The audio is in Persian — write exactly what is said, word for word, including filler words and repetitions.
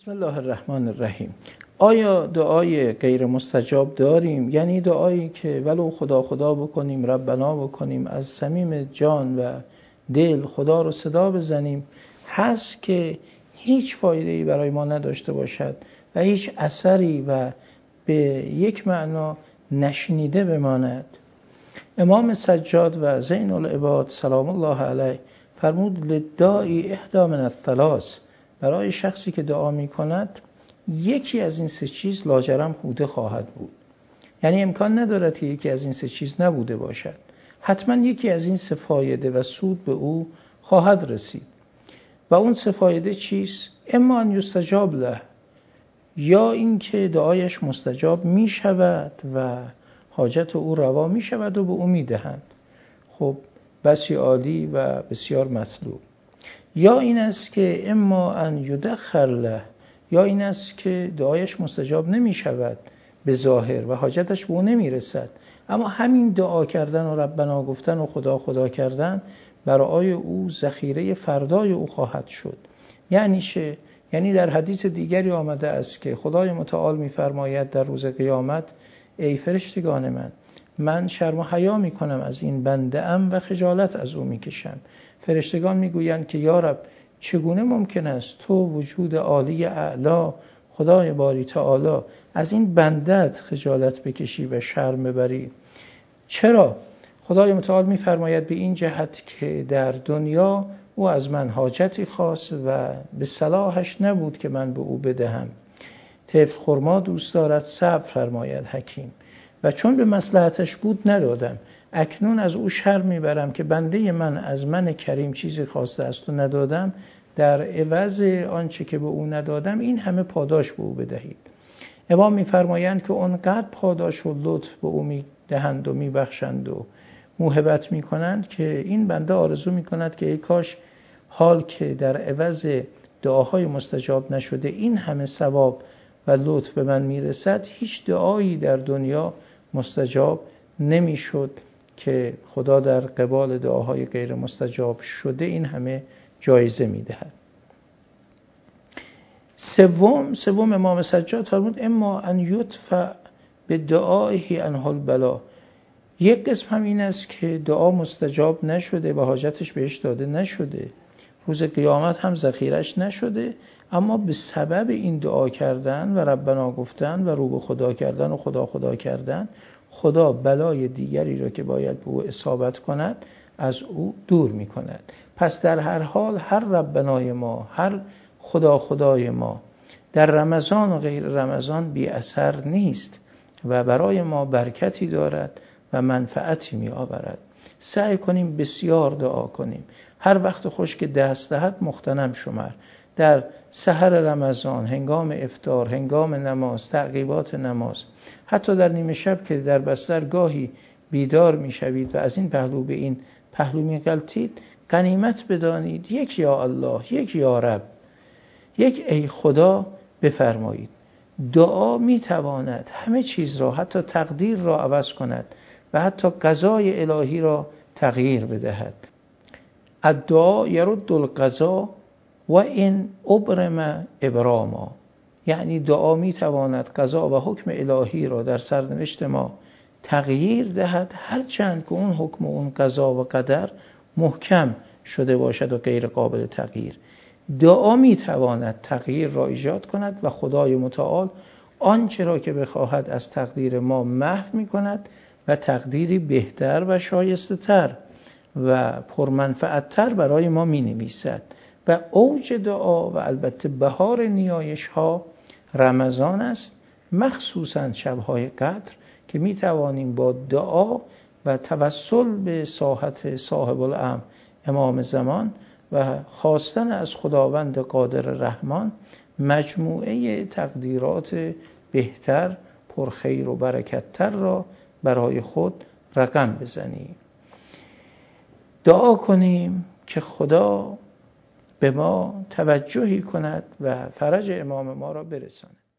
بسم الله الرحمن الرحیم. آیا دعای غیر مستجاب داریم؟ یعنی دعایی که ولو خدا خدا بکنیم، ربنا بکنیم، از صمیم جان و دل خدا رو صدا بزنیم، هست که هیچ فایده‌ای برای ما نداشته باشد و هیچ اثری و به یک معنا نشنیده بماند؟ امام سجاد و زین العباد سلام الله علیه فرمود للداعی احدی من الثلاث، برای شخصی که دعا می کند یکی از این سه چیز لاجرم بوده خواهد بود. یعنی امکان ندارد که یکی از این سه چیز نبوده باشد، حتما یکی از این سه فایده و سود به او خواهد رسید. و اون سه فایده چیست؟ اما ان یستجاب له، یا اینکه دعایش مستجاب می شود و حاجت او روا می شود و به او می دهند. خب بسی عالی و بسیار مطلوب. یا این است که اما ان یدخر له، یا این است که دعایش مستجاب نمی شود به ظاهر و حاجتش به او نمی رسد، اما همین دعا کردن و ربنا گفتن و خدا خدا کردن برای او ذخیره فردای او خواهد شد. یعنی چه؟ یعنی در حدیث دیگری آمده است که خدای متعال می فرماید در روز قیامت ای فرشتگان من، من شرم و حیا می کنم از این بنده ام و خجالت از او می کشم. فرشتگان می گویند که یا رب چگونه ممکن است تو وجود عالی اعلا خدای باری تعالی از این بندت خجالت بکشی و شرم ببری؟ چرا؟ خدای متعال می فرماید به این جهت که در دنیا او از من حاجتی خواست و به صلاحش نبود که من به او بدهم. طفل خرما دوست دارد، صبر فرماید حکیم، و چون به مصلحتش بود ندادم. اکنون از او شرم میبرم که بنده من از من کریم چیزی خواسته است و ندادم، در عوض آنچه که به او ندادم این همه پاداش به او بدهید. امام میفرمایند که اونقدر پاداش و لطف به او میدهند و میبخشند و موهبت میکنند که این بنده آرزو میکند که ای کاش حال که در عوض دعاهای مستجاب نشده این همه ثواب و لطف به من میرسد، هیچ دعایی در دنیا مستجاب نمیشد که خدا در قبال دعاهای غیر مستجاب شده این همه جایزه میدهد. سوم سوم امام سجاد فرمود اما ان یدفع به دعایه عنه البلا. یک قسم هم این است که دعا مستجاب نشده و حاجتش بهش داده نشده، روز قیامت هم ذخیرش نشده، اما به سبب این دعا کردن و ربنا گفتن و رو به خدا کردن و خدا خدا کردن، خدا بلای دیگری را که باید به او اصابت کند از او دور می کند. پس در هر حال هر ربنای ما، هر خدا خدای ما در رمضان و غیر رمضان بی اثر نیست و برای ما برکتی دارد و منفعتی می آورد. سعی کنیم بسیار دعا کنیم، هر وقت خوش که دست دهد مغتنم شمر، در سحر رمضان، هنگام افطار، هنگام نماز، تعقیبات نماز، حتی در نیمه شب که در بستر گاهی بیدار می شوید و از این پهلو به این پهلو می غلطید، غنیمت بدانید یک یا الله، یک یا رب، یک ای خدا بفرمایید. دعا می تواند همه چیز را، حتی تقدیر را عوض کند و حتی قضای الهی را تغییر بدهد. الدعا یرد القضا و این ابرم ابراما، یعنی دعا می تواند قضا و حکم الهی را در سرنوشت ما تغییر دهد، هرچند که اون حکم و اون قضا و قدر محکم شده باشد و غیر قابل تغییر. دعا می تواند تغییر را ایجاد کند و خدای متعال آنچه را که بخواهد از تقدیر ما محو می کند و تقدیری بهتر و شایسته تر و پرمنفعتر برای ما می نویسد. و اوج دعا و البته بهار نیایش ها رمضان است، مخصوصا شبهای قدر که می توانیم با دعا و توسل به ساحت صاحب الامر امام زمان و خواستن از خداوند قادر رحمان مجموعه تقدیرات بهتر، پرخیر و برکتتر را برای خود رقم بزنیم. دعا کنیم که خدا به ما توجهی کند و فرج امام ما را برساند.